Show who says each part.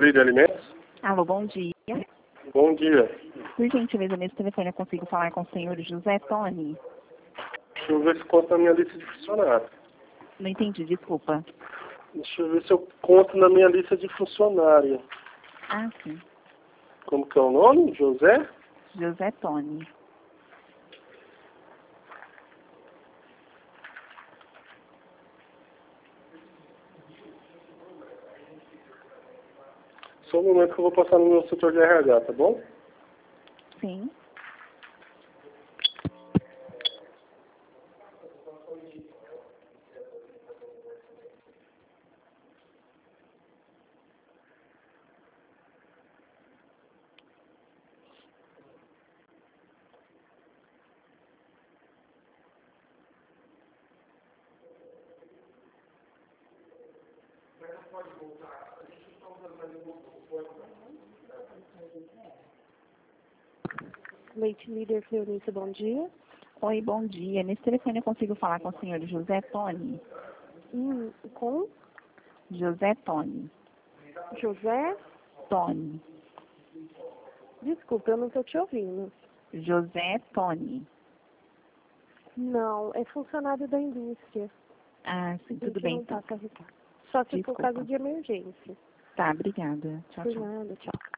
Speaker 1: Livre de Alimentos?
Speaker 2: Alô, bom dia.
Speaker 1: Bom dia.
Speaker 2: Por gentileza, nesse telefone eu consigo falar com o senhor José Tony?
Speaker 1: Deixa eu ver se conta na minha lista de funcionários.
Speaker 2: Não entendi, desculpa.
Speaker 1: Deixa eu ver se eu conto na minha lista de funcionário.
Speaker 2: Ah, sim.
Speaker 1: Como que é o nome? José?
Speaker 2: José Tony.
Speaker 1: Só um momento que eu vou passar no meu setor de RH, tá bom?
Speaker 2: Sim.
Speaker 3: Leite Líder Cleonice, bom dia.
Speaker 2: Oi, bom dia. Nesse telefone eu consigo falar com o senhor José Tony?
Speaker 3: Com
Speaker 2: José Tony.
Speaker 3: José?
Speaker 2: Tony.
Speaker 3: Desculpa, eu não estou te ouvindo.
Speaker 2: José Tony.
Speaker 3: Não, é funcionário da indústria.
Speaker 2: Ah, sim,
Speaker 3: A
Speaker 2: tudo
Speaker 3: gente
Speaker 2: bem
Speaker 3: não
Speaker 2: então.
Speaker 3: está carregado. Só se for
Speaker 2: Desculpa.
Speaker 3: caso de emergência.
Speaker 2: Tá, obrigada. Tchau,
Speaker 3: Por
Speaker 2: tchau.
Speaker 3: nada, tchau.